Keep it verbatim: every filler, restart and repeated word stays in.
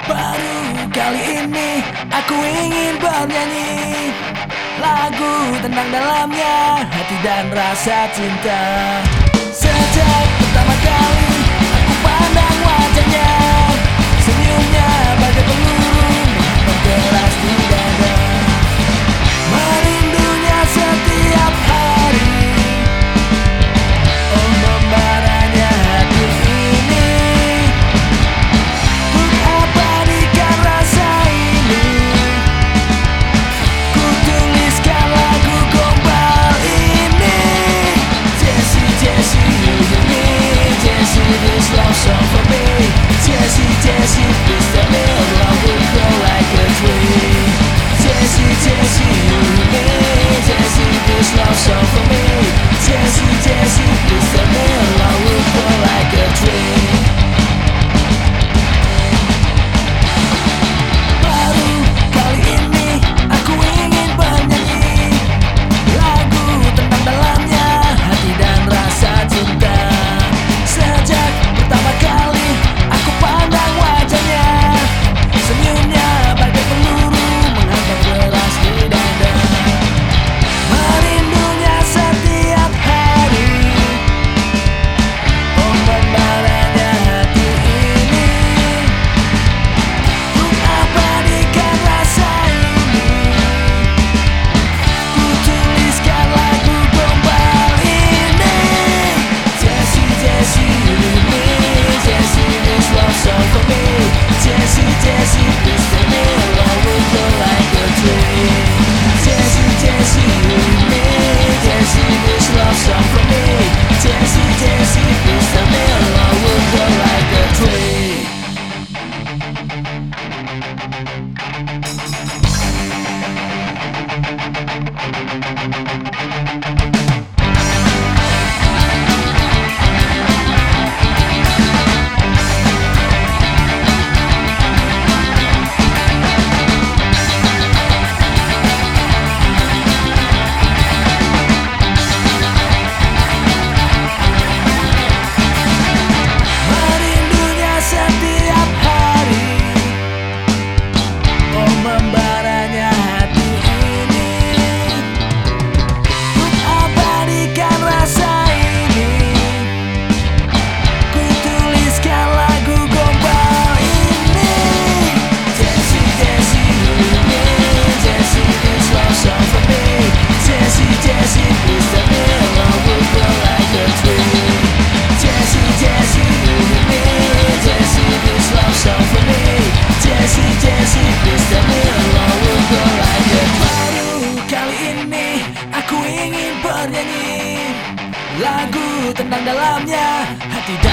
Baru kali ini aku ingin bernyanyi lagu tentang dalamnya hati dan rasa cinta. Sejak pertama kali aku pandang wajahnya, senyumnya bagai peluru berkeras di dada. Merindunya setiap hari, oh membaranya hati ini. Untuk abadikan rasa ini, ku tuliskan lagu gombal ini. Jessie, Jessie, you and me, Jessie, this love song for me. Jessie, Jessie, please tell me our love will grow like a tree. Jessie, Jessie, you and me, Jessie, this love song for me. Jessie, Jessie, please tell me our love will grow like a tree. Baru kali ini aku ingin bernyanyi lagu tentang dalamnya hati dan rasa cinta. Sejak pertama kali aku pandang wajahnya, senyumnya bagai peluru menghantam deras di dada. Merindunya setiap hari, oh membaranya hati ini. Untuk abadikan rasa ini, ku tuliskan lagu gombal ini. Jessie, Jessie, you and me, Jessie, this love song for me. Jessie, Jessie, please tell me our love will grow like a tree. Jessie, Jessie, you and me, Jessie, this love song for me. Jessie, Jessie, please tell me our love will grow like a tree. Merindunya setiap hari, oh membaranya hati ini. Untuk abadikan rasa ini, ku tuliskan lagu gombal ini. Jessie, Jessie, you and me, Jessie, this love song for me. Jessie, Jessie, please tell me our love will grow like a tree. Jessie, Jessie, you and me, Jessie, this love song for me. Jessie, Jessie, please tell me our love will grow like a tree. Baru kali ini aku ingin bernyanyi lagu tentang dalamnya hati dan